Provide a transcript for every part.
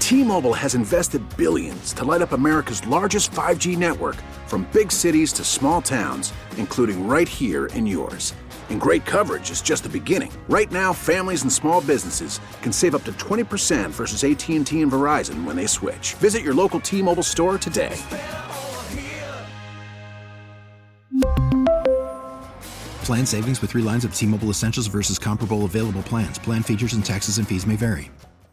T-Mobile has invested billions to light up America's largest 5G network, from big cities to small towns, including right here in yours. And great coverage is just the beginning. Right now, families and small businesses can save up to 20% versus AT&T and Verizon when they switch. Visit your local T-Mobile store today. Plan savings with 3 lines of T-Mobile Essentials versus comparable available plans. Plan features and taxes and fees may vary.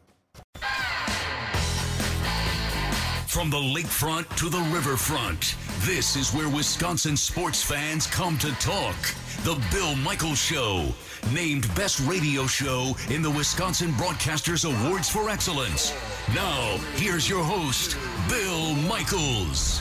From the lakefront to the riverfront, this is where Wisconsin sports fans come to talk. The Bill Michaels Show, named Best Radio Show in the Wisconsin Broadcasters Awards for Excellence. Now, here's your host, Bill Michaels.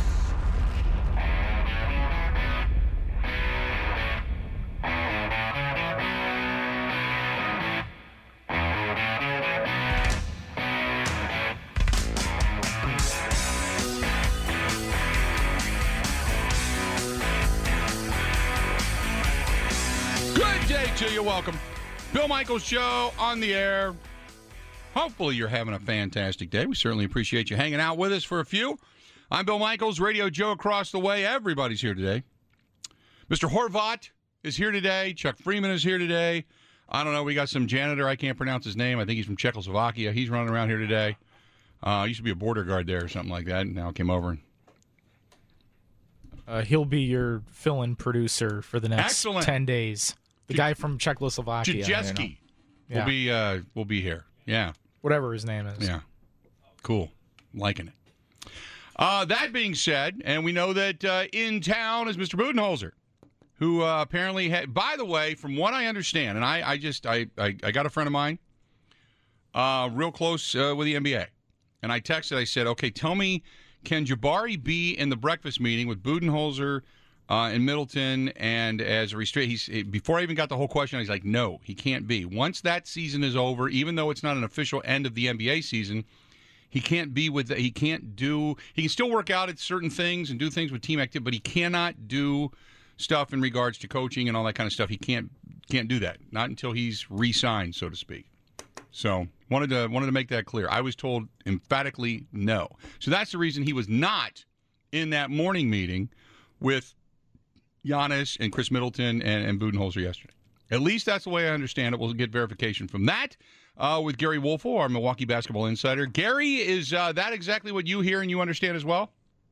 To you, welcome. Bill Michaels Show on the air. Hopefully you're having a fantastic day. We certainly appreciate you hanging out with us for a few. I'm Bill Michaels, Radio Joe across the way. Everybody's here today. Mr. Horvat is here today. Chuck Freeman is here today. I don't know. We got some janitor. I can't pronounce his name. I think he's from Czechoslovakia. He's running around here today. Used to be a border guard there or something like that. And now came over. He'll be your fill-in producer for the next 10 days. The guy from Czechoslovakia. Jajeski will be here. Yeah. Whatever his name is. Yeah. Cool. Liking it. That being said, and we know that in town is Mr. Budenholzer, who apparently had, by the way, from what I understand, and I got a friend of mine real close with the NBA, and I texted, I said, okay, tell me, can Jabari be in the breakfast meeting with Budenholzer in Middleton, and as a restraint, before I even got the whole question, he's like, no, he can't be. Once that season is over, even though it's not an official end of the NBA season, he can't be with. He can still work out at certain things and do things with team activity, but he cannot do stuff in regards to coaching and all that kind of stuff. He can't do that, not until he's re-signed, so to speak. So wanted to make that clear. I was told emphatically no. So that's the reason he was not in that morning meeting with Giannis and Chris Middleton and Budenholzer yesterday. At least that's the way I understand it. We'll get verification from that with Gary Wolfo, our Milwaukee basketball insider. Gary, is that exactly what you hear and you understand as well?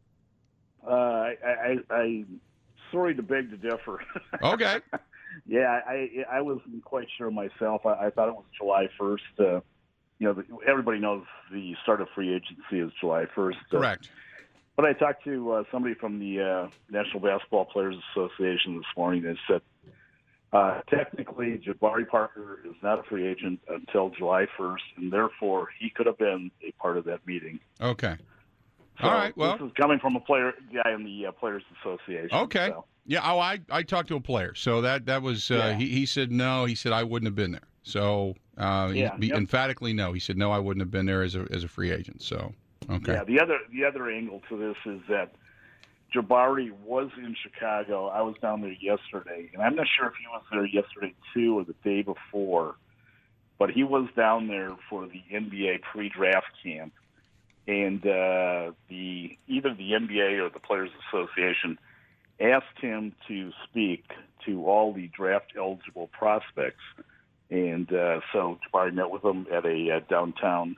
I sorry to beg to differ. Okay. Yeah, I wasn't quite sure myself. I thought it was July 1st. Everybody knows the start of free agency is July 1st. Correct. But I talked to somebody from the National Basketball Players Association this morning that said technically Jabari Parker is not a free agent until July 1st, and therefore he could have been a part of that meeting. Okay. So all right. Well, this is coming from a guy in the Players Association. Okay. So. Yeah. Oh, I talked to a player, so that was he said no. He said I wouldn't have been there. So emphatically no. He said no, I wouldn't have been there as a free agent. So. Okay. Yeah, the other angle to this is that Jabari was in Chicago. I was down there yesterday, and I'm not sure if he was there yesterday too or the day before, but he was down there for the NBA pre-draft camp, and either the NBA or the Players Association asked him to speak to all the draft-eligible prospects, and so Jabari met with them at a downtown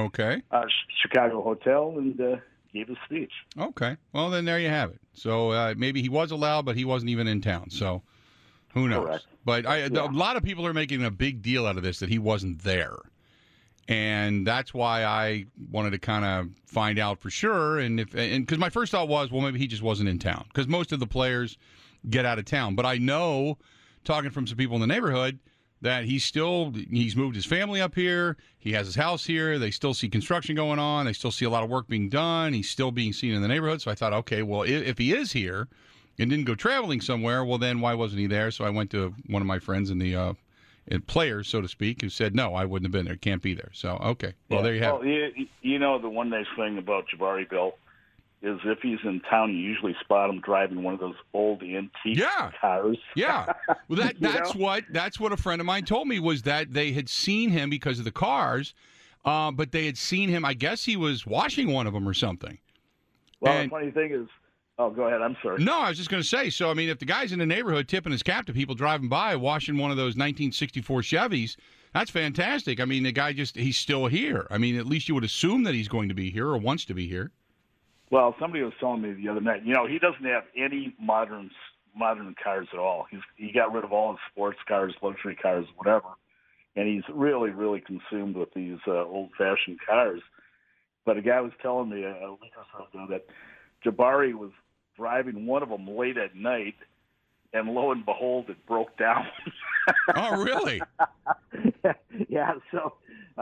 Chicago hotel and gave a speech. Okay. Well, then there you have it. So maybe he was allowed, but he wasn't even in town. So who knows? Correct. But a lot of people are making a big deal out of this that he wasn't there. And that's why I wanted to kind of find out for sure. And because my first thought was, well, maybe he just wasn't in town because most of the players get out of town. But I know, talking from some people in the neighborhood, that he's moved his family up here. He has his house here. They still see construction going on. They still see a lot of work being done. He's still being seen in the neighborhood. So I thought, okay, well, if he is here and didn't go traveling somewhere, well, then why wasn't he there? So I went to one of my friends in the players, so to speak, who said, no, I wouldn't have been there. Can't be there. So, okay. Well, there you have it. The one nice thing about Jabari, Bill, is if he's in town, you usually spot him driving one of those old antique cars. Yeah. Well, that's what a friend of mine told me was that they had seen him because of the cars but they had seen him. I guess he was washing one of them or something. Well, the funny thing is, oh, go ahead. I'm sorry. No, I was just going to say, so, I mean, if the guy's in the neighborhood tipping his cap to people driving by, washing one of those 1964 Chevys, that's fantastic. I mean, the guy he's still here. I mean, at least you would assume that he's going to be here or wants to be here. Well, somebody was telling me the other night, he doesn't have any modern cars at all. He got rid of all his sports cars, luxury cars, whatever, and he's really, really consumed with these old-fashioned cars. But a guy was telling me a week or so ago that Jabari was driving one of them late at night, and lo and behold, it broke down. Oh, really? Yeah, so,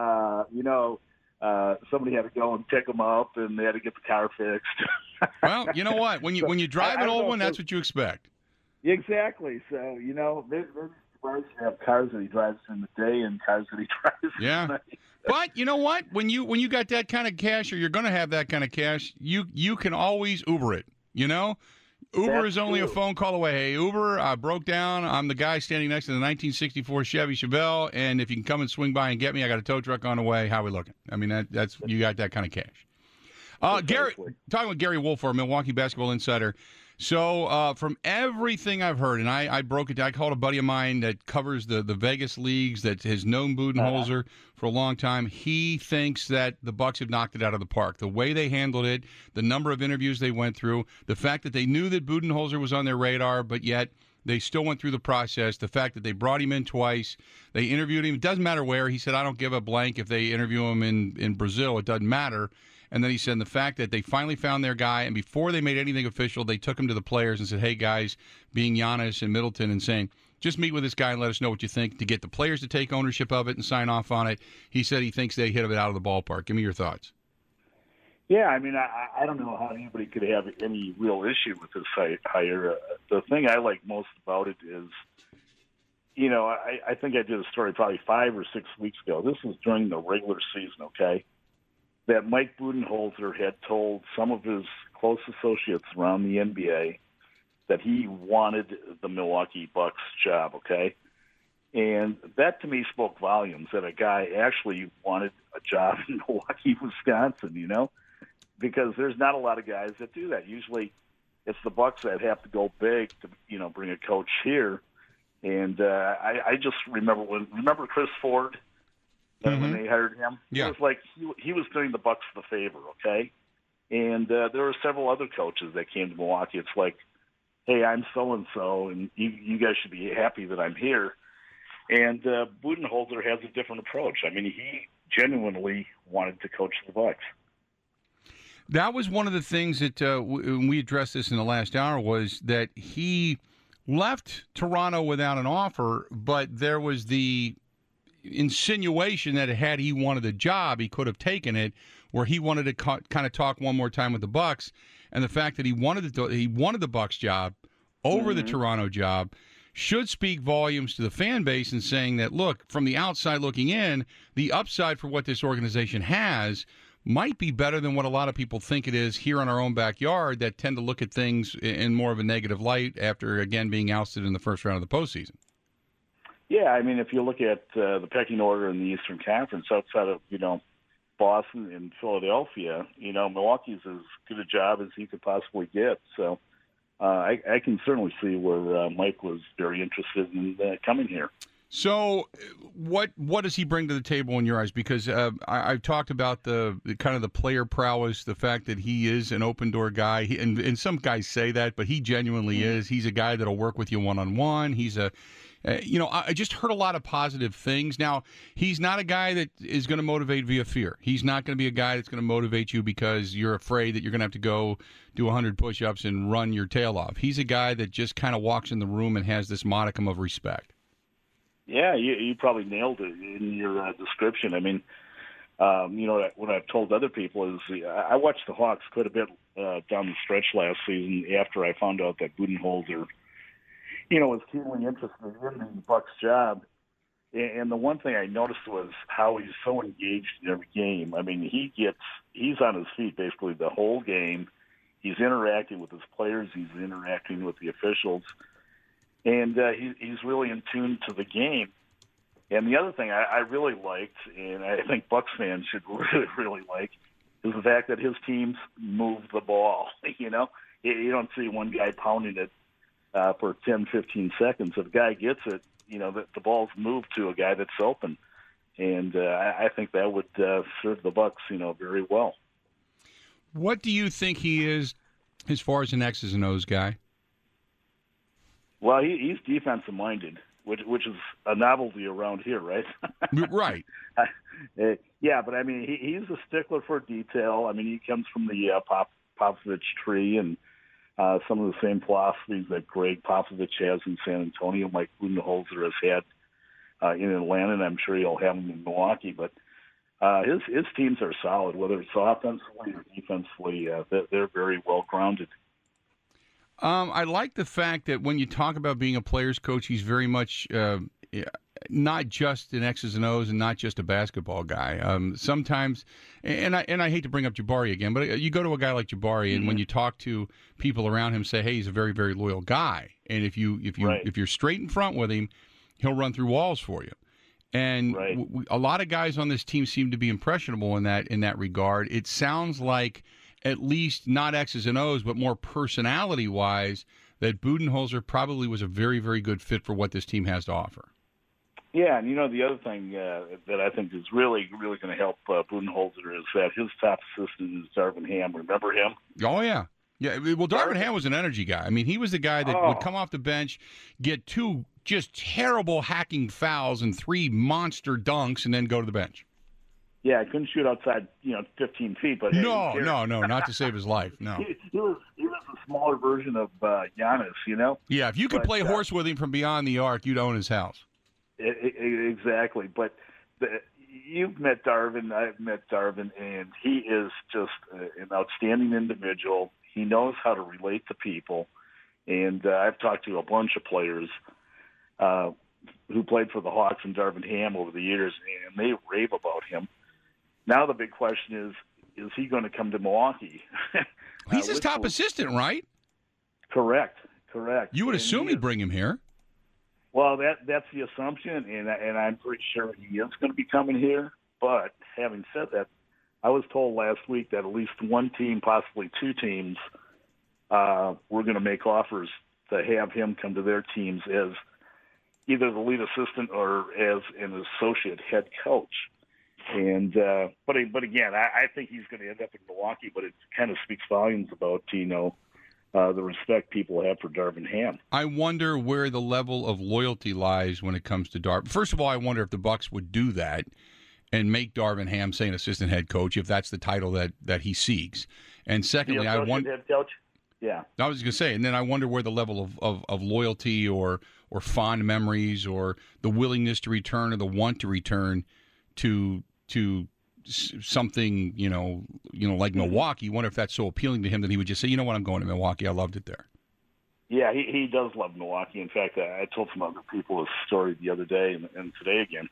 somebody had to go and pick him up, and they had to get the car fixed. Well, you know what? When you drive an old one, that's what you expect. Exactly. So, there's Jabari have cars that he drives in the day and cars that he drives in the night. But you know what? When you got that kind of cash, or you're going to have that kind of cash, you can always Uber it. Uber is only a phone call away. Hey, Uber, I broke down. I'm the guy standing next to the 1964 Chevy Chevelle, and if you can come and swing by and get me, I got a tow truck on the way. How we looking? I mean, that's you got that kind of cash. Gary, talking with Gary Wolf, our Milwaukee basketball insider. So from everything I've heard, and I broke it down. I called a buddy of mine that covers the Vegas leagues that has known Budenholzer for a long time. He thinks that the Bucks have knocked it out of the park. The way they handled it, the number of interviews they went through, the fact that they knew that Budenholzer was on their radar, but yet they still went through the process, the fact that they brought him in twice, they interviewed him. It doesn't matter where. He said, I don't give a blank if they interview him in Brazil. It doesn't matter. And then he said the fact that they finally found their guy, and before they made anything official, they took him to the players and said, hey, guys, being Giannis and Middleton, and saying, just meet with this guy and let us know what you think, to get the players to take ownership of it and sign off on it. He said he thinks they hit it out of the ballpark. Give me your thoughts. Yeah, I mean, I don't know how anybody could have any real issue with this hire. The thing I like most about it is, I think I did a story probably 5 or 6 weeks ago. This was during the regular season, okay? That Mike Budenholzer had told some of his close associates around the NBA that he wanted the Milwaukee Bucks job, okay? And that to me spoke volumes, that a guy actually wanted a job in Milwaukee, Wisconsin, because there's not a lot of guys that do that. Usually it's the Bucks that have to go big to, bring a coach here. And I just remember Chris Ford, when they hired him. Yeah. It was like he was doing the Bucks the favor, okay? And there were several other coaches that came to Milwaukee. It's like, hey, I'm so-and-so, and you guys should be happy that I'm here. And Budenholzer has a different approach. I mean, he genuinely wanted to coach the Bucks. That was one of the things that when we addressed this in the last hour, was that he left Toronto without an offer, but there was the insinuation that had he wanted the job, he could have taken it, where he wanted to kind of talk one more time with the Bucks, and the fact that he wanted the Bucks job over the Toronto job should speak volumes to the fan base, and saying that, look, from the outside looking in, the upside for what this organization has might be better than what a lot of people think it is here in our own backyard, that tend to look at things in more of a negative light after, again, being ousted in the first round of the postseason. Yeah, I mean, if you look at the pecking order in the Eastern Conference, outside of, Boston and Philadelphia, Milwaukee's as good a job as he could possibly get. So I can certainly see where Mike was very interested in coming here. So what does he bring to the table in your eyes? Because I've talked about the kind of the player prowess, the fact that he is an open-door guy. And some guys say that, but he genuinely is. He's a guy that'll work with you one-on-one. He's I just heard a lot of positive things. Now, he's not a guy that is going to motivate via fear. He's not going to be a guy that's going to motivate you because you're afraid that you're going to have to go do 100 push-ups and run your tail off. He's a guy that just kind of walks in the room and has this modicum of respect. Yeah, you probably nailed it in your description. I mean, what I've told other people is I watched the Hawks quite a bit down the stretch last season after I found out that Budenholzer was keenly interested in the Bucks job. And the one thing I noticed was how he's so engaged in every game. I mean, he's on his feet basically the whole game. He's interacting with his players. He's interacting with the officials. And he's really in tune to the game. And the other thing I really liked, and I think Bucs fans should really, really like, is the fact that his teams move the ball. You don't see one guy pounding it for 10, 15 seconds. If a guy gets it, the ball's moved to a guy that's open. And I think that would serve the Bucs, very well. What do you think he is as far as an X's and O's guy? Well, he's defensive-minded, which is a novelty around here, right? Right. Yeah, but, I mean, he's a stickler for detail. I mean, he comes from the Popovich tree and some of the same philosophies that Greg Popovich has in San Antonio, Mike Budenholzer has had in Atlanta, and I'm sure he'll have them in Milwaukee. But his teams are solid, whether it's offensively or defensively. They're very well-grounded. I like the fact that when you talk about being a player's coach, he's very much not just an X's and O's and not just a basketball guy. Sometimes, and I hate to bring up Jabari again, but you go to a guy like Jabari, and when you talk to people around him, say, "Hey, he's a very, very loyal guy," and if you're straight in front with him, he'll run through walls for you. And a lot of guys on this team seem to be impressionable in that regard. It sounds like, at least not X's and O's, but more personality-wise, that Budenholzer probably was a very, very good fit for what this team has to offer. Yeah, and the other thing that I think is really, really going to help Budenholzer is that his top assistant is Darvin Ham. Remember him? Oh, yeah. Yeah, well, Darvin Ham was an energy guy. I mean, he was the guy that would come off the bench, get 2 just terrible hacking fouls and 3 monster dunks, and then go to the bench. Yeah, I couldn't shoot outside, 15 feet. But no, not to save his life. No, he was a smaller version of Giannis. Yeah, if you could play horse with him from beyond the arc, you'd own his house. Exactly, but you've met Darvin. I've met Darvin, and he is just an outstanding individual. He knows how to relate to people, and I've talked to a bunch of players who played for the Hawks and Darvin Ham over the years, and they rave about him. Now the big question is he going to come to Milwaukee? He's his top assistant, right? Correct. You would assume he'd bring him here. Well, that's the assumption, and I'm pretty sure he is going to be coming here. But having said that, I was told last week that at least one team, possibly 2 teams, were going to make offers to have him come to their teams as either the lead assistant or as an associate head coach. And but again, I think he's going to end up in Milwaukee. But it kind of speaks volumes about the respect people have for Darvin Ham. I wonder where the level of loyalty lies when it comes to Darvin. First of all, I wonder if the Bucs would do that and make Darvin Ham, say, an assistant head coach, if that's the title that he seeks. And secondly, I wonder, head coach. Yeah, I was going to say, and then I wonder where the level of loyalty or fond memories or the willingness to return or the want to return to something, like Milwaukee. You wonder if that's so appealing to him that he would just say, you know what, I'm going to Milwaukee. I loved it there. Yeah, he does love Milwaukee. In fact, I told some other people this story the other day and today again.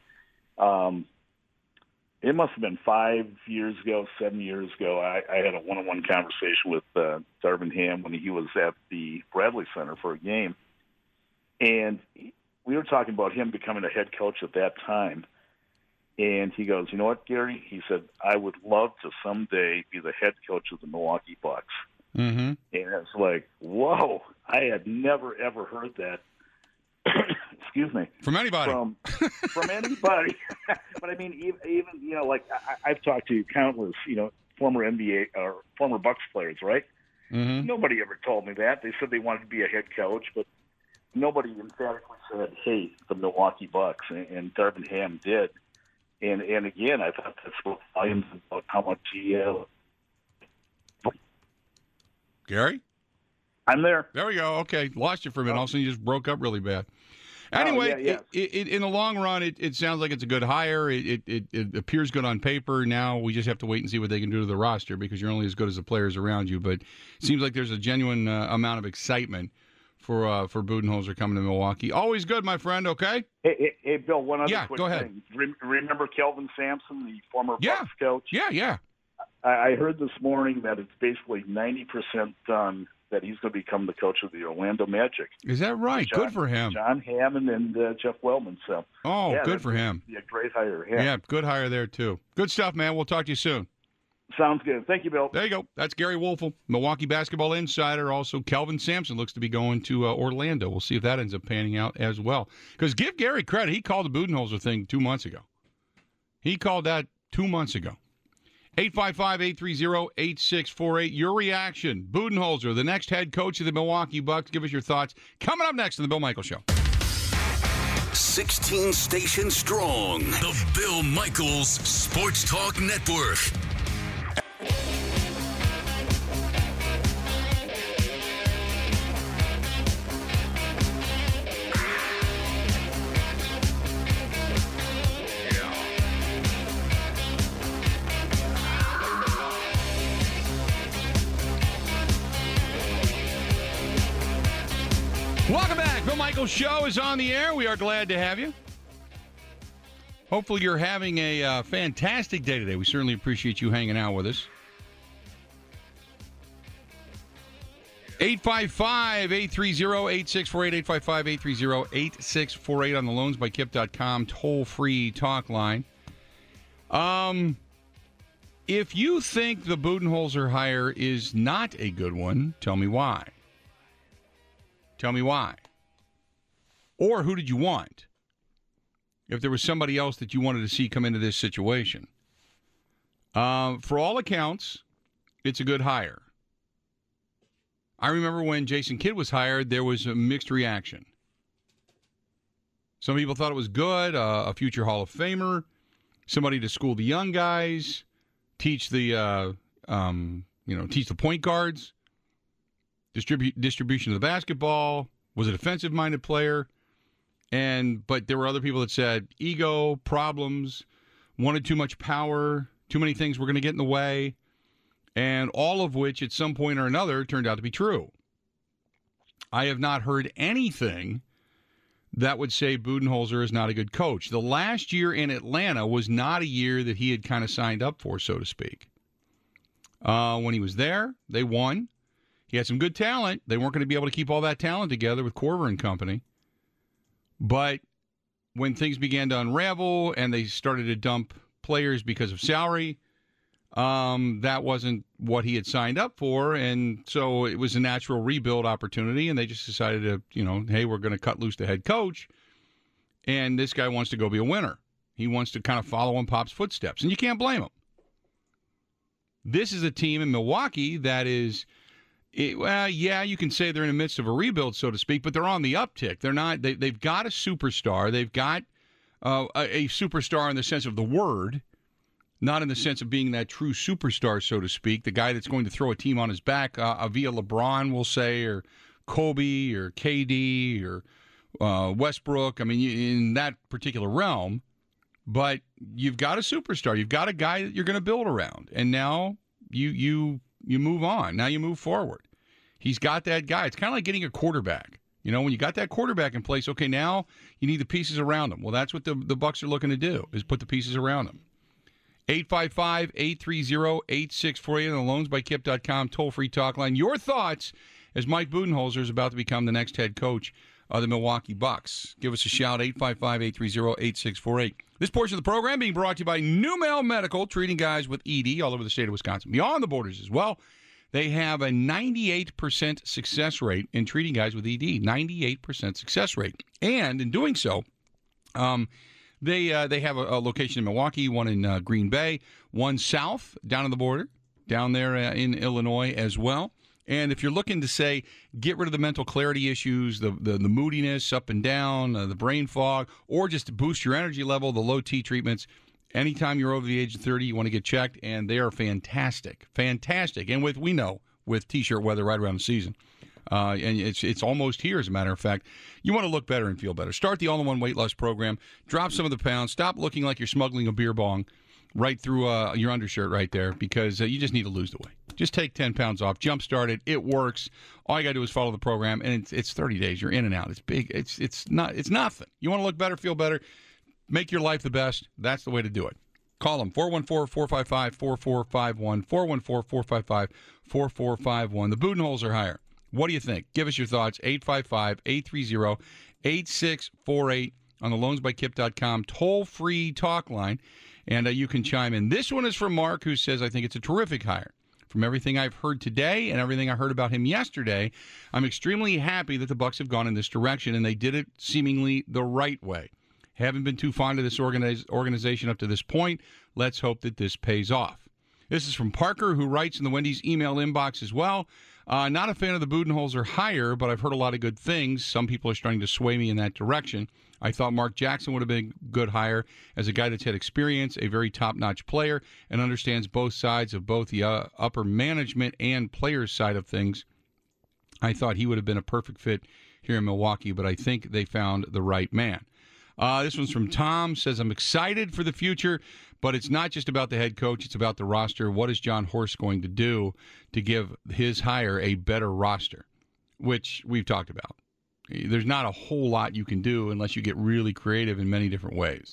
It must have been 7 years ago. I had a one-on-one conversation with Darvin Ham when he was at the Bradley Center for a game. And we were talking about him becoming a head coach at that time. And he goes, you know what, Gary? He said, I would love to someday be the head coach of the Milwaukee Bucks. Mm-hmm. And it's like, whoa, I had never, ever heard that. Excuse me. From anybody. From anybody. But I mean, even like I've talked to countless, former NBA or former Bucks players, right? Mm-hmm. Nobody ever told me that. They said they wanted to be a head coach, but nobody emphatically said, hey, the Milwaukee Bucks. And Darvin Ham did. And again, I thought that spoke volumes about how much he. Gary? I'm there. There we go. Okay. Lost you for a minute. All of a sudden you just broke up really bad. Anyway, in the long run, it sounds like it's a good hire. It appears good on paper. Now we just have to wait and see what they can do to the roster because you're only as good as the players around you. But it seems like there's a genuine amount of excitement for Budenholzer coming to Milwaukee. Always good, my friend, okay? Hey, Bill, one other quick go ahead. thing. Remember Kelvin Sampson, the former Bucks coach? Yeah. I heard this morning that it's basically 90% done that he's going to become the coach of the Orlando Magic. Is that right? Good for him. John Hammond and Jeff Wellman. So, good for him. Yeah, great hire. Yeah, good hire there, too. Good stuff, man. We'll talk to you soon. Sounds good. Thank you, Bill. There you go. That's Gary Wolfel, Milwaukee basketball insider. Also, Kelvin Sampson looks to be going to Orlando. We'll see if that ends up panning out as well. Because give Gary credit. He called the Budenholzer thing 2 months ago. He called that 2 months ago. 855-830-8648. Your reaction. Budenholzer, the next head coach of the Milwaukee Bucks. Give us your thoughts. Coming up next on The Bill Michaels Show. 16 stations strong. The Bill Michaels Sports Talk Network. Welcome back. Bill Michaels Show is on the air. We are glad to have you. Hopefully you're having a fantastic day today. We certainly appreciate you hanging out with us. 855-830-8648, 855-830-8648 on the loansbykip.com toll-free talk line. If you think the Budenholzer hire is not a good one, tell me why. Tell me why. Or who did you want? If there was somebody else that you wanted to see come into this situation. For all accounts, it's a good hire. I remember when Jason Kidd was hired, there was a mixed reaction. Some people thought it was good, a future Hall of Famer, somebody to school the young guys, teach the teach the point guards, distribution of the basketball, was a defensive-minded player, but there were other people that said ego, problems, wanted too much power, too many things were going to get in the way, and all of which at some point or another turned out to be true. I have not heard anything that would say Budenholzer is not a good coach. The last year in Atlanta was not a year that he had kind of signed up for, so to speak. When he was there, they won. He had some good talent. They weren't going to be able to keep all that talent together with Korver and company. But when things began to unravel and they started to dump players because of salary, that wasn't what he had signed up for. And so it was a natural rebuild opportunity. And they just decided to, hey, we're going to cut loose the head coach. And this guy wants to go be a winner. He wants to kind of follow in Pop's footsteps. And you can't blame him. This is a team in Milwaukee that is... you can say they're in the midst of a rebuild, so to speak, but they're on the uptick. They're not. They've got a superstar. They've got a superstar in the sense of the word, not in the sense of being that true superstar, so to speak, the guy that's going to throw a team on his back via LeBron, we'll say, or Kobe, or KD, or Westbrook. I mean, in that particular realm. But you've got a superstar. You've got a guy that you're going to build around, and now you move on. Now you move forward. He's got that guy. It's kind of like getting a quarterback. When you got that quarterback in place, okay, now you need the pieces around him. Well, that's what the Bucs are looking to do, is put the pieces around him. 855-830-8648 on the loansbykip.com toll-free talk line. Your thoughts as Mike Budenholzer is about to become the next head coach of the Milwaukee Bucks. Give us a shout, 855-830-8648. This portion of the program being brought to you by NuMale Medical, treating guys with ED all over the state of Wisconsin, beyond the borders as well. They have a 98% success rate in treating guys with ED, 98% success rate. And in doing so, they have a location in Milwaukee, one in Green Bay, one south down on the border, down there in Illinois as well. And if you're looking to, say, get rid of the mental clarity issues, the moodiness up and down, the brain fog, or just to boost your energy level, the low T treatments, anytime you're over the age of 30, you want to get checked, and they are fantastic. Fantastic. And we know with T-shirt weather right around the season, and it's almost here, as a matter of fact, you want to look better and feel better. Start the all-in-one weight loss program. Drop some of the pounds. Stop looking like you're smuggling a beer bong right through your undershirt right there, because you just need to lose the weight. Just take 10 pounds off. Jumpstart it. It works. All you got to do is follow the program, and it's 30 days. You're in and out. It's big. It's nothing. You want to look better, feel better, make your life the best. That's the way to do it. Call them, 414-455-4451, 414-455-4451. The Budenholzer hire. What do you think? Give us your thoughts. 855-830-8648 on the loansbykip.com toll-free talk line, and you can chime in. This one is from Mark, who says, I think it's a terrific hire. From everything I've heard today and everything I heard about him yesterday, I'm extremely happy that the Bucs have gone in this direction, and they did it seemingly the right way. Haven't been too fond of this organization up to this point. Let's hope that this pays off. This is from Parker, who writes in the Wendy's email inbox as well. Not a fan of the Budenholzer hire, but I've heard a lot of good things. Some people are starting to sway me in that direction. I thought Mark Jackson would have been a good hire as a guy that's had experience, a very top-notch player, and understands both sides of both the upper management and players' side of things. I thought he would have been a perfect fit here in Milwaukee, but I think they found the right man. This one's from Tom, says, I'm excited for the future, but it's not just about the head coach, it's about the roster. What is John Horst going to do to give his hire a better roster, which we've talked about. There's not a whole lot you can do unless you get really creative in many different ways.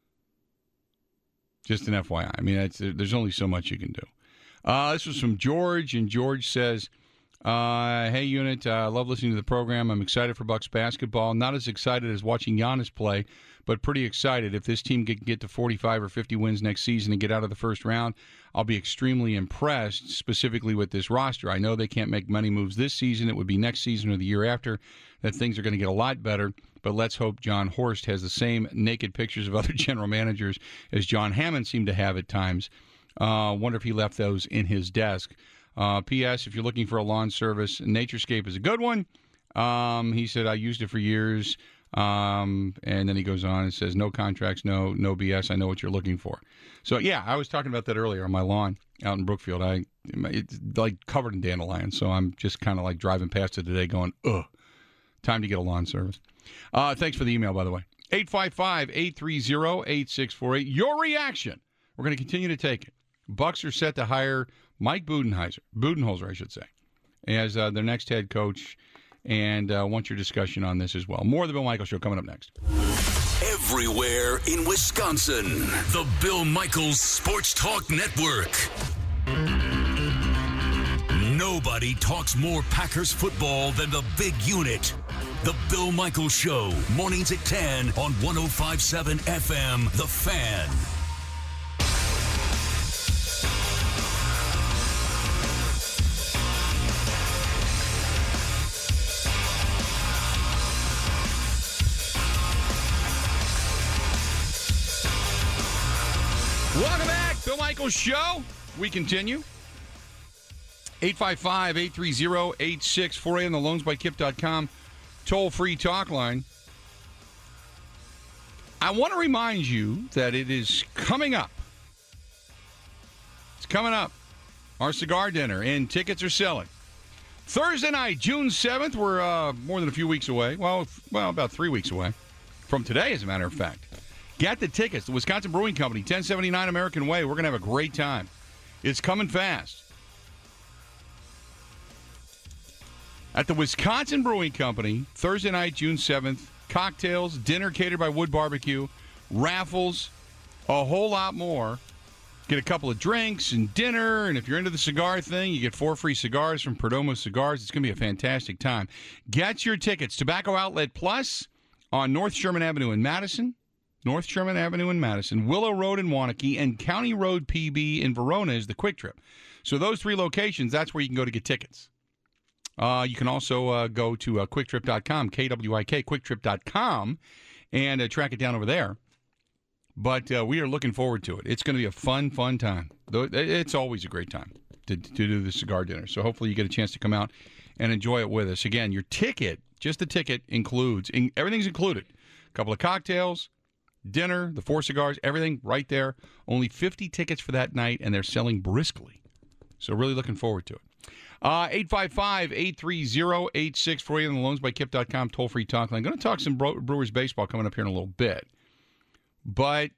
Just an FYI. I mean, there's only so much you can do. This was from George, and George says, hey, Unit, I love listening to the program. I'm excited for Bucs basketball. Not as excited as watching Giannis play, but pretty excited. If this team can get to 45 or 50 wins next season and get out of the first round, I'll be extremely impressed, specifically with this roster. I know they can't make many moves this season. It would be next season or the year after that things are going to get a lot better, but let's hope John Horst has the same naked pictures of other general managers as John Hammond seemed to have at times. Wonder if he left those in his desk. P.S. If you're looking for a lawn service, Naturescape is a good one. He said, I used it for years. And then he goes on and says, no contracts, no BS. I know what you're looking for. So, yeah, I was talking about that earlier on my lawn out in Brookfield. It's like covered in dandelions, so I'm just kind of like driving past it today going, ugh, time to get a lawn service. Thanks for the email, by the way. 855-830-8648. Your reaction. We're going to continue to take it. Bucs are set to hire Mike Budenholzer, I should say, as their next head coach, and want your discussion on this as well. More of the Bill Michaels Show coming up next. Everywhere in Wisconsin, the Bill Michaels Sports Talk Network. Nobody talks more Packers football than the Big Unit. The Bill Michaels Show, mornings at 10 on 105.7 FM, The Fan. Welcome back, Bill Michaels Show. We continue. 855-830-8648 on the loansbykip.com toll-free talk line. I want to remind you that it is coming up. It's coming up. Our cigar dinner, and tickets are selling. Thursday night, June 7th. We're more than a few weeks away. Well, about 3 weeks away from today, as a matter of fact. Get the tickets. The Wisconsin Brewing Company, 1079 American Way. We're going to have a great time. It's coming fast. At the Wisconsin Brewing Company, Thursday night, June 7th, cocktails, dinner catered by Wood Barbecue, raffles, a whole lot more. Get a couple of drinks and dinner, and if you're into the cigar thing, you get 4 free cigars from Perdomo Cigars. It's going to be a fantastic time. Get your tickets. Tobacco Outlet Plus on North Sherman Avenue in Madison. Willow Road in Waunakee, and County Road PB in Verona is the Quick Trip. So those 3 locations, that's where you can go to get tickets. You can also go to quicktrip.com, KWIK, quicktrip.com, and track it down over there. But we are looking forward to it. It's going to be a fun time. It's always a great time to do the cigar dinner. So hopefully you get a chance to come out and enjoy it with us. Again, your ticket, just the ticket, includes, everything's included. A couple of cocktails, dinner, the 4 cigars, everything right there. Only 50 tickets for that night, and they're selling briskly. So really looking forward to it. 855-830-8648 on the loansbykip.com toll-free talk line. I'm going to talk some Brewers baseball coming up here in a little bit. But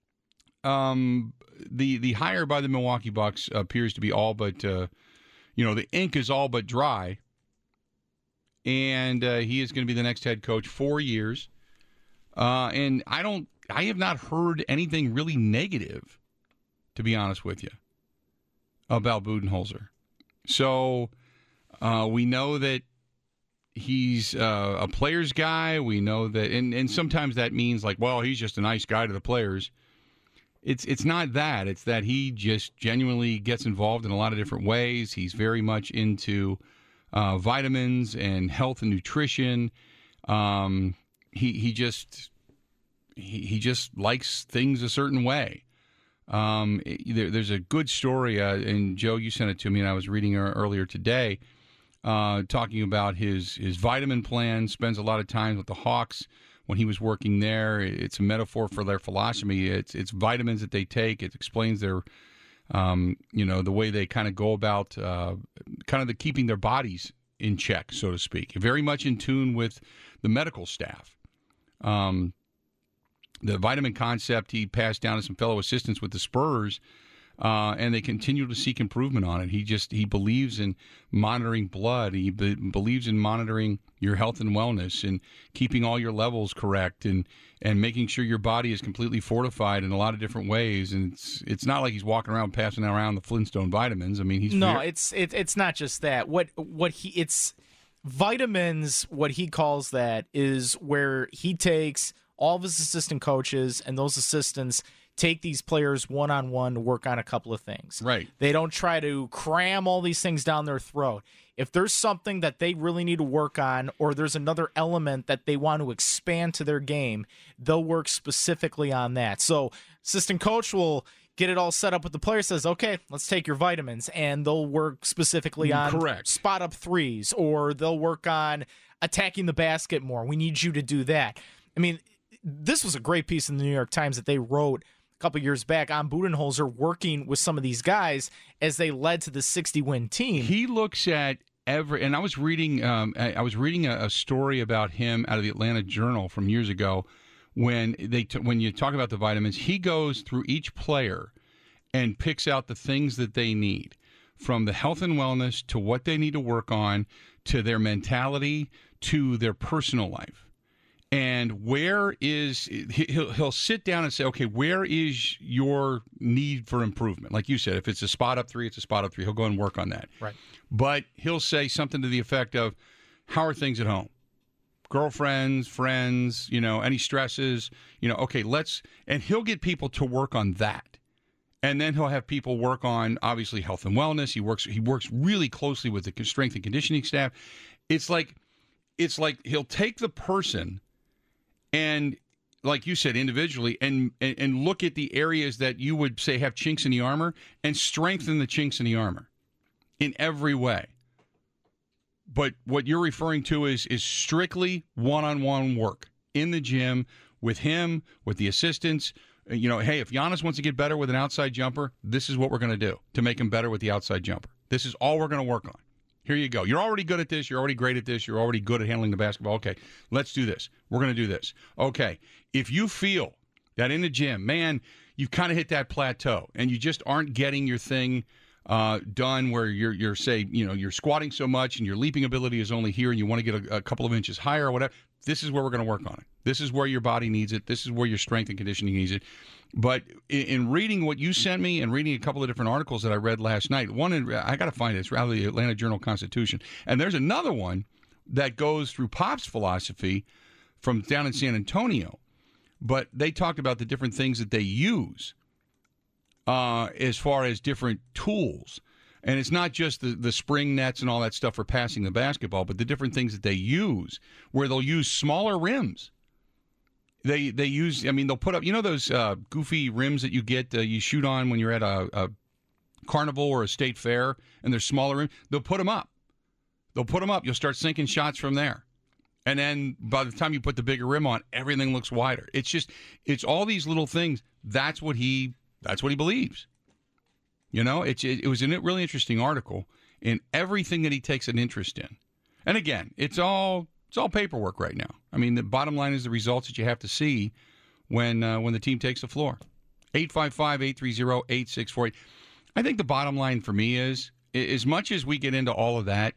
the hire by the Milwaukee Bucks appears to be all but, the ink is all but dry. And he is going to be the next head coach 4 years. And I have not heard anything really negative, to be honest with you, about Budenholzer. So We know that he's a player's guy. We know that, and sometimes that means like, well, he's just a nice guy to the players. It's not that. It's that he just genuinely gets involved in a lot of different ways. He's very much into vitamins and health and nutrition. He just likes things a certain way. There's a good story, and Joe, you sent it to me, and I was reading earlier today, talking about his vitamin plan. Spends a lot of time with the Hawks when he was working there. It's a metaphor for their philosophy. It's vitamins that they take. It explains their, the way they kind of go about kind of keeping their bodies in check, so to speak. Very much in tune with the medical staff. The vitamin concept he passed down to some fellow assistants with the Spurs, and they continue to seek improvement on it. He believes in monitoring blood. He believes in monitoring your health and wellness and keeping all your levels correct and making sure your body is completely fortified in a lot of different ways. And it's not like he's walking around passing around the Flintstone vitamins. I mean, it's not just that. It's vitamins. What he calls that is where he takes all of his assistant coaches, and those assistants take these players one-on-one to work on a couple of things. Right. They don't try to cram all these things down their throat. If there's something that they really need to work on, or there's another element that they want to expand to their game, they'll work specifically on that. So assistant coach will get it all set up with the player, says, okay, let's take your vitamins, and they'll work specifically on spot-up threes, or they'll work on attacking the basket more. We need you to do that. I mean, this was a great piece in the New York Times that they wrote a couple years back on Budenholzer working with some of these guys as they led to the 60-win team. He looks at and I was reading a story about him out of the Atlanta Journal from years ago when you talk about the vitamins, he goes through each player and picks out the things that they need, from the health and wellness to what they need to work on to their mentality to their personal life. And he'll sit down and say, okay, where is your need for improvement? Like you said, if it's a spot up three, it's a spot up three. He'll go and work on that. Right. But he'll say something to the effect of, how are things at home? Girlfriends, friends, any stresses, okay, and he'll get people to work on that. And then he'll have people work on, obviously, health and wellness. He works really closely with the strength and conditioning staff. It's like he'll take the person and, like you said, individually, and look at the areas that you would say have chinks in the armor and strengthen the chinks in the armor in every way. But what you're referring to is strictly one-on-one work in the gym with him, with the assistants. Hey, if Giannis wants to get better with an outside jumper, this is what we're going to do to make him better with the outside jumper. This is all we're going to work on. Here you go. You're already good at this. You're already great at this. You're already good at handling the basketball. Okay, let's do this. We're going to do this. Okay, if you feel that in the gym, man, you've kind of hit that plateau and you just aren't getting your thing done where you're squatting so much and your leaping ability is only here and you want to get a couple of inches higher or whatever, this is where we're going to work on it. This is where your body needs it. This is where your strength and conditioning needs it. But in reading what you sent me and reading a couple of different articles that I read last night, I got to find it. It's out of the Atlanta Journal-Constitution. And there's another one that goes through Pop's philosophy from down in San Antonio. But they talked about the different things that they use as far as different tools. And it's not just the spring nets and all that stuff for passing the basketball, but the different things that they use, where they'll use smaller rims. They use, they'll put up, those goofy rims that you get, you shoot on when you're at a carnival or a state fair, and they're smaller rims. They'll put them up. You'll start sinking shots from there. And then by the time you put the bigger rim on, everything looks wider. It's all these little things. That's what he believes. It was a really interesting article in everything that he takes an interest in. And again, it's all paperwork right now. The bottom line is the results that you have to see when the team takes the floor. 855-830-8648. I think the bottom line for me is, as much as we get into all of that,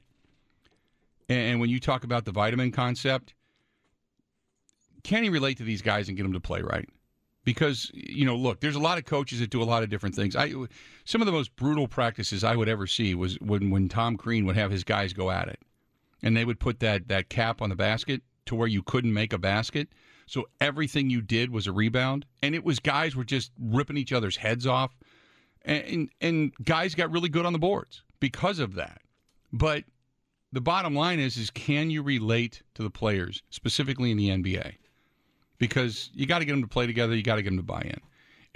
and when you talk about the vitamin concept, can he relate to these guys and get them to play right? Because, look, there's a lot of coaches that do a lot of different things. Some of the most brutal practices I would ever see was when Tom Crean would have his guys go at it. And they would put that cap on the basket to where you couldn't make a basket. So everything you did was a rebound. And it was guys were just ripping each other's heads off. And guys got really good on the boards because of that. But the bottom line is can you relate to the players, specifically in the NBA? Because you got to get them to play together. You got to get them to buy in.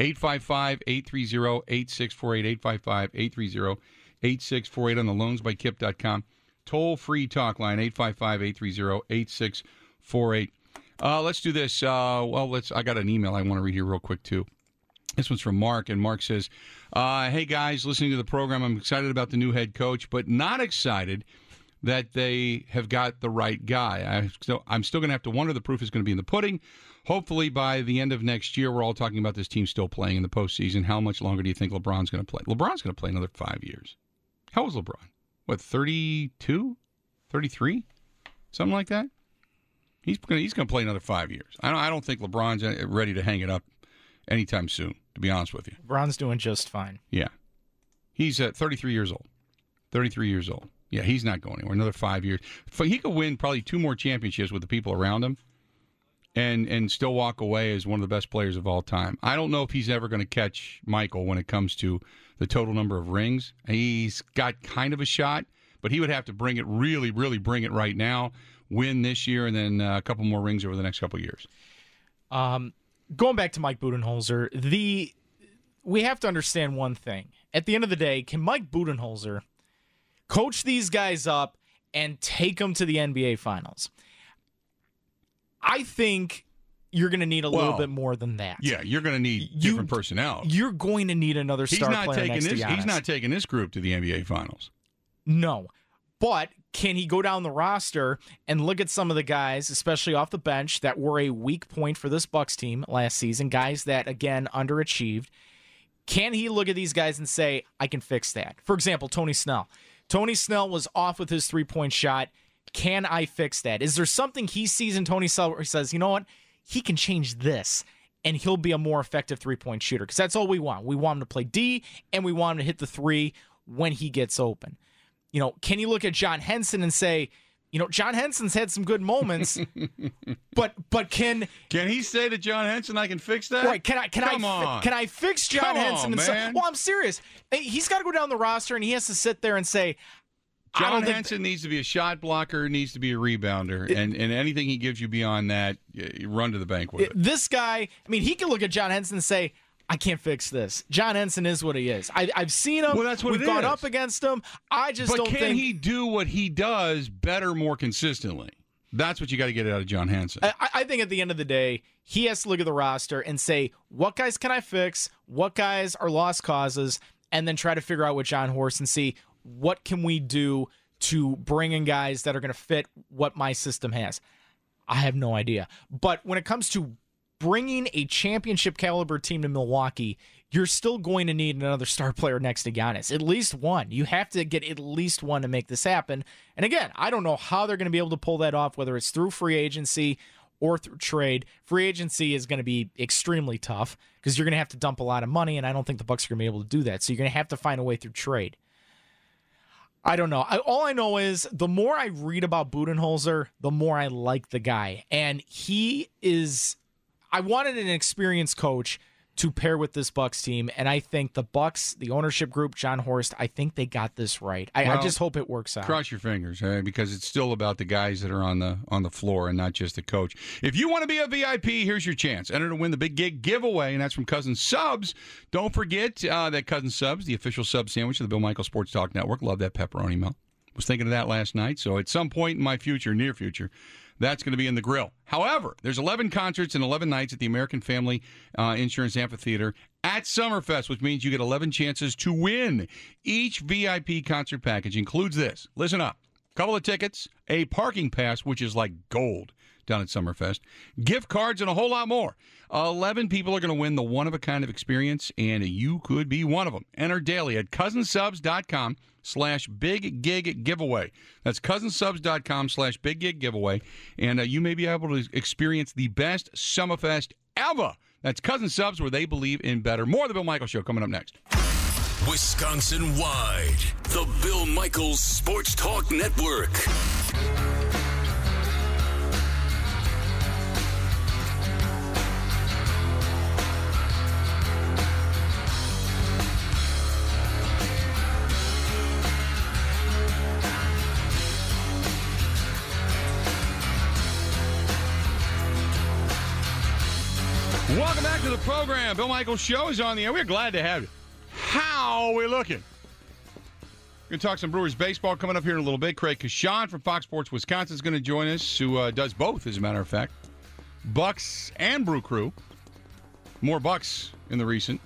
855-830-8648, 855-830-8648 on the loansbykip.com. Toll-free talk line, 855-830-8648. Let's do this. I got an email I want to read here real quick, too. This one's from Mark, and Mark says, hey, guys, listening to the program, I'm excited about the new head coach, but not excited that they have got the right guy. I'm still going to have to wonder. The proof is going to be in the pudding. Hopefully, by the end of next year, we're all talking about this team still playing in the postseason. How much longer do you think LeBron's going to play? LeBron's going to play another 5 years. How old is LeBron? What, 32? 33? Something like that? He's going to play another 5 years. I don't think LeBron's ready to hang it up anytime soon, to be honest with you. LeBron's doing just fine. Yeah. He's 33 years old. 33 years old. Yeah, he's not going anywhere. Another 5 years. He could win probably 2 more championships with the people around him and still walk away as one of the best players of all time. I don't know if he's ever going to catch Michael when it comes to the total number of rings. He's got kind of a shot, but he would have to bring it, really, really bring it right now, win this year, and then a couple more rings over the next couple of years. Going back to Mike Budenholzer, we have to understand one thing. At the end of the day, can Mike Budenholzer coach these guys up and take them to the NBA Finals? I think you're going to need a little bit more than that. Yeah, you're going to need different personnel. You're going to need another star player next to Giannis. He's not taking this group to the NBA Finals. No. But can he go down the roster and look at some of the guys, especially off the bench, that were a weak point for this Bucks team last season, guys that, again, underachieved? Can he look at these guys and say, I can fix that? For example, Tony Snell. Tony Snell was off with his three-point shot. Can I fix that? Is there something he sees in Tony Snell where he says, you know what? He can change this, and he'll be a more effective three-point shooter? Because that's all we want. We want him to play D, and we want him to hit the three when he gets open. Can you look at John Henson and say, John Henson's had some good moments, but can he say to John Henson, I can fix that? Right? Can I fix John Henson? And say, well, I'm serious. He's got to go down the roster and he has to sit there and say, John Henson needs to be a shot blocker, needs to be a rebounder, and anything he gives you beyond that, you run to the bank with it. This guy, he can look at John Henson and say, I can't fix this. John Henson is what he is. I've seen him. Well, that's what we've gone up against him. But can he do what he does better, more consistently? That's what you got to get out of John Henson. I think at the end of the day, he has to look at the roster and say, what guys can I fix? What guys are lost causes? And then try to figure out with John Horst and see what can we do to bring in guys that are going to fit what my system has. I have no idea. But when it comes to bringing a championship caliber team to Milwaukee, you're still going to need another star player next to Giannis. At least one. You have to get at least one to make this happen. And again, I don't know how they're going to be able to pull that off, whether it's through free agency or through trade. Free agency is going to be extremely tough because you're going to have to dump a lot of money, and I don't think the Bucks are going to be able to do that. So you're going to have to find a way through trade. I don't know. All I know is the more I read about Budenholzer, the more I like the guy. And I wanted an experienced coach to pair with this Bucks team, and I think the Bucks, the ownership group, John Horst, I think they got this right. I just hope it works out. Cross your fingers, because it's still about the guys that are on the floor and not just the coach. If you want to be a VIP, here's your chance. Enter to win the Big Gig giveaway, and that's from Cousin Subs. Don't forget that Cousin Subs, the official sub sandwich of the Bill Michael Sports Talk Network. Love that pepperoni melt. Was thinking of that last night, so at some point in my near future, that's going to be in the grill. However, there's 11 concerts and 11 nights at the American Family Insurance Amphitheater at Summerfest, which means you get 11 chances to win. Each VIP concert package includes this. Listen up. A couple of tickets, a parking pass, which is like gold down at Summerfest, gift cards, and a whole lot more. 11 people are going to win the one-of-a-kind of experience, and you could be one of them. Enter daily at cousinsubs.com/Big Gig Giveaway. That's cousinsubs.com/Big Gig Giveaway, and you may be able to experience the best Summerfest ever. That's Cousin Subs, where they believe in better. More of the Bill Michaels Show coming up next. Wisconsin-wide, the Bill Michaels Sports Talk Network. Welcome back to the program. Bill Michaels Show is on the air. We're glad to have you. How are we looking? We're going to talk some Brewers baseball coming up here in a little bit. Craig Kashan from Fox Sports Wisconsin is going to join us, who does both, as a matter of fact. Bucks and Brew Crew. More Bucks in the recent.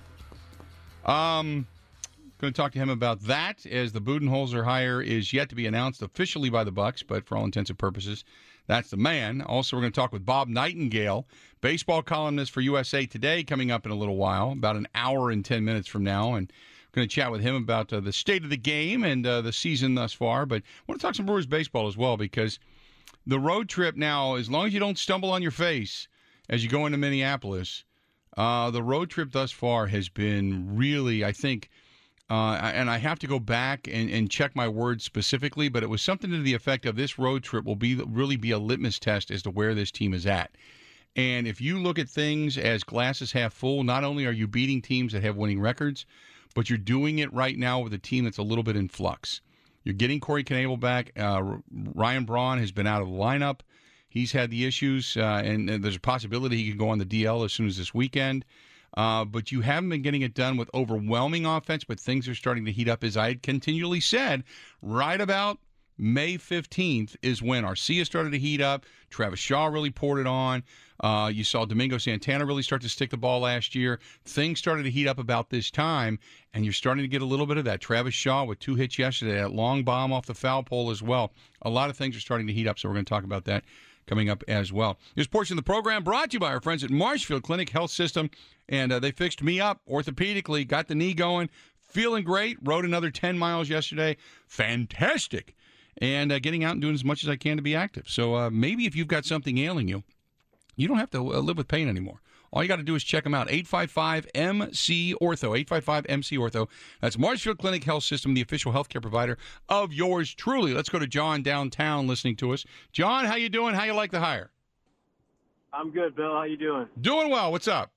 Going to talk to him about that, as the Budenholzer hire is yet to be announced officially by the Bucks, but for all intents and purposes, that's the man. Also, we're going to talk with Bob Nightingale, baseball columnist for USA Today, coming up in a little while, about an hour and 10 minutes from now. And we're going to chat with him about the state of the game and the season thus far. But I want to talk some Brewers baseball as well, because the road trip now, as long as you don't stumble on your face as you go into Minneapolis, the road trip thus far has been really, I think, and I have to go back and check my words specifically, but it was something to the effect of this road trip will really be a litmus test as to where this team is at. And if you look at things as glasses half full, not only are you beating teams that have winning records, but you're doing it right now with a team that's a little bit in flux. You're getting Corey Knebel back. Ryan Braun has been out of the lineup. He's had the issues, and there's a possibility he could go on the DL as soon as this weekend. But you haven't been getting it done with overwhelming offense, but things are starting to heat up. As I had continually said, right about May 15th is when Arcia started to heat up. Travis Shaw really poured it on. You saw Domingo Santana really start to stick the ball last year. Things started to heat up about this time, and you're starting to get a little bit of that. Travis Shaw with 2 hits yesterday, that long bomb off the foul pole as well. A lot of things are starting to heat up, so we're going to talk about that coming up as well. This portion of the program brought to you by our friends at Marshfield Clinic Health System, and they fixed me up orthopedically, got the knee going, feeling great, rode another 10 miles yesterday. Fantastic. And getting out and doing as much as I can to be active. So maybe if you've got something ailing you, you don't have to live with pain anymore. All you got to do is check them out. 855-MC-ORTHO. 855-MC-ORTHO. That's Marshfield Clinic Health System, the official healthcare provider of yours truly. Let's go to John downtown listening to us. John, how you doing? How you like the hire? I'm good, Bill. How you doing? Doing well. What's up?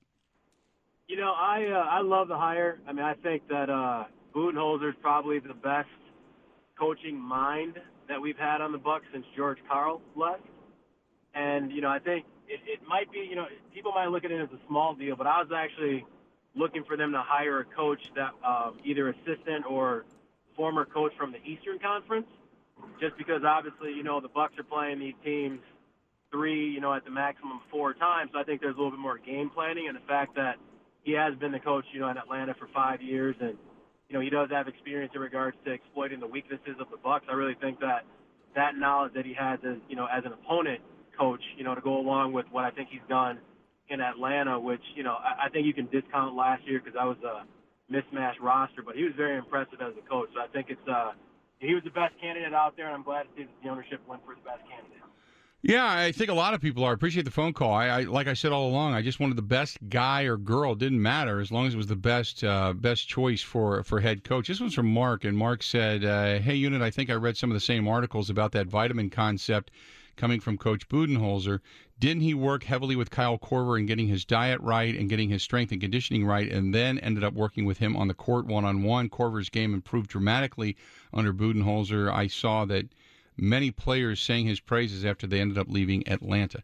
You know, I love the hire. I mean, I think that Budenholzer is probably the best coaching mind that we've had on the Bucs since George Karl left. And, you know, I think it might be, you know, people might look at it as a small deal, but I was actually looking for them to hire a coach that either assistant or former coach from the Eastern Conference, just because obviously, you know, the Bucs are playing these teams 3, you know, at the maximum 4 times. So I think there's a little bit more game planning, and the fact that he has been the coach, you know, in Atlanta for 5 years, and, you know, he does have experience in regards to exploiting the weaknesses of the Bucs. I really think that knowledge that he has as, you know, as an opponent coach, you know, to go along with what I think he's done in Atlanta, which, you know, I think you can discount last year because that was a mismatched roster, but he was very impressive as a coach. So I think he was the best candidate out there, and I'm glad to see that the ownership went for the best candidate. Yeah, I think a lot of people are. I appreciate the phone call. I like I said all along, I just wanted the best guy or girl. It didn't matter as long as it was the best choice for head coach. This one's from Mark, and Mark said, hey, Unit, I think I read some of the same articles about that vitamin concept coming from Coach Budenholzer. Didn't he work heavily with Kyle Korver in getting his diet right and getting his strength and conditioning right, and then ended up working with him on the court one-on-one? Korver's game improved dramatically under Budenholzer. I saw that many players sang his praises after they ended up leaving Atlanta.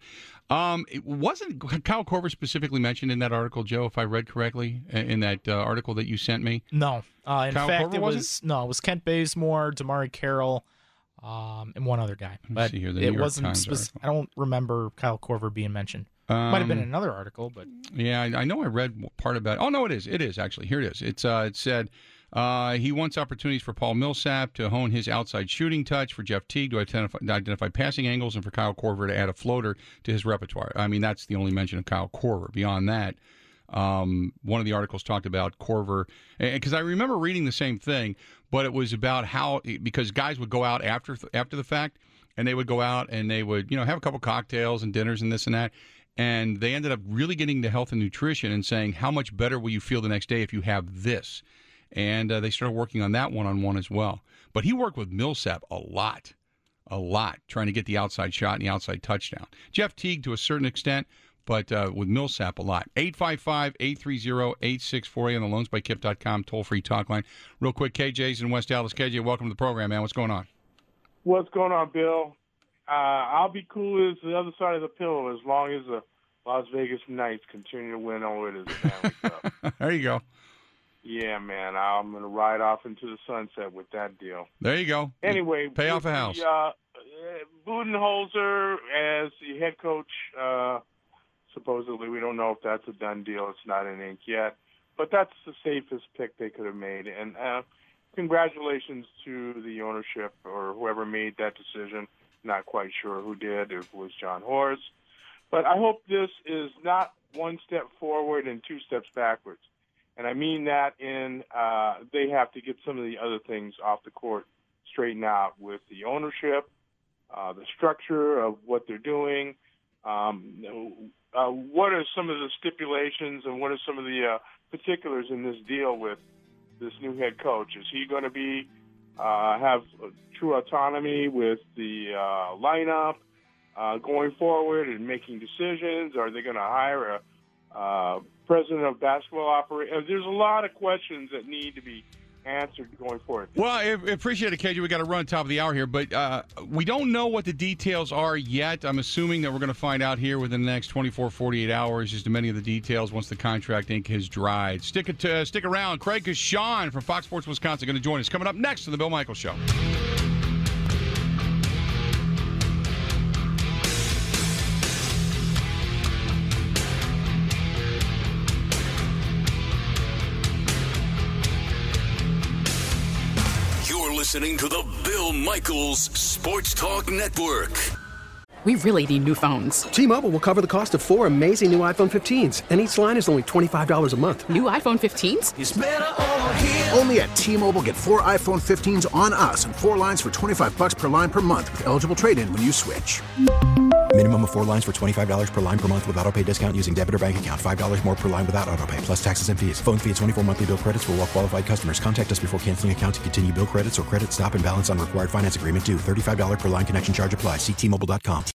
It wasn't Kyle Korver specifically mentioned in that article, Joe, if I read correctly, in that article that you sent me? No. In Kyle fact, Korver it was Kent Bazemore, Damari Carroll, and one other guy. But see here, the it New York wasn't Times I don't remember Kyle Korver being mentioned. Might have been another article, but yeah, I know I read part about it. Oh no, it is actually. Here it is. It said he wants opportunities for Paul Millsap to hone his outside shooting touch, for Jeff Teague to identify passing angles, and for Kyle Korver to add a floater to his repertoire. I mean, that's the only mention of Kyle Korver. Beyond that, one of the articles talked about Korver, because I remember reading the same thing, but it was about how, because guys would go out after the fact, and they would go out and they would, you know, have a couple cocktails and dinners and this and that, And they ended up really getting to health and nutrition and saying, how much better will you feel the next day if you have this? And they started working on that one-on-one as well. But he worked with Millsap a lot, trying to get the outside shot and the outside touchdown. Jeff Teague to a certain extent, but with Millsap a lot. 855-830-8648 on the loansbykip.com toll-free talk line. Real quick, KJ's in West Dallas. KJ, welcome to the program, man. What's going on? What's going on, Bill? I'll be cool as the other side of the pillow as long as the Las Vegas Knights continue to win over the Stanley Cup. There you go. Yeah, man. I'm going to ride off into the sunset with that deal. There you go. Anyway. Pay off a house. Budenholzer as the head coach, supposedly, we don't know if that's a done deal. It's not in ink yet. But that's the safest pick they could have made. And congratulations to the ownership or whoever made that decision. Not quite sure who did, if it was John Horst. But I hope this is not one step forward and two steps backwards. And I mean that in they have to get some of the other things off the court straightened out with the ownership, the structure of what they're doing. What are some of the stipulations and what are some of the particulars in this deal with this new head coach? Is he going to be have true autonomy with the lineup going forward and making decisions? Are they going to hire a president of basketball operations? There's a lot of questions that need to be answered going forward. Well, I appreciate it, KJ. We got to run top of the hour here, but we don't know what the details are yet. I'm assuming that we're going to find out here within the next 24, 48 hours as to many of the details once the contract ink has dried. Stick around. Craig Kashan from Fox Sports Wisconsin going to join us. Coming up next on The Bill Michaels Show. Listening to the Bill Michaels Sports Talk Network. We really need new phones. T-Mobile will cover the cost of 4 amazing new iPhone 15s, and each line is only $25 a month. New iPhone 15s? It's better over here. Only at T-Mobile, get 4 iPhone 15s on us and 4 lines for $25 per line per month with eligible trade-in when you switch. Minimum of 4 lines for $25 per line per month with autopay discount using debit or bank account. $5 more per line without autopay, plus taxes and fees. Phone fee at 24 monthly bill credits for well-qualified customers. Contact us before canceling account to continue bill credits or credit stop and balance on required finance agreement due. $35 per line connection charge applies. See T-Mobile.com.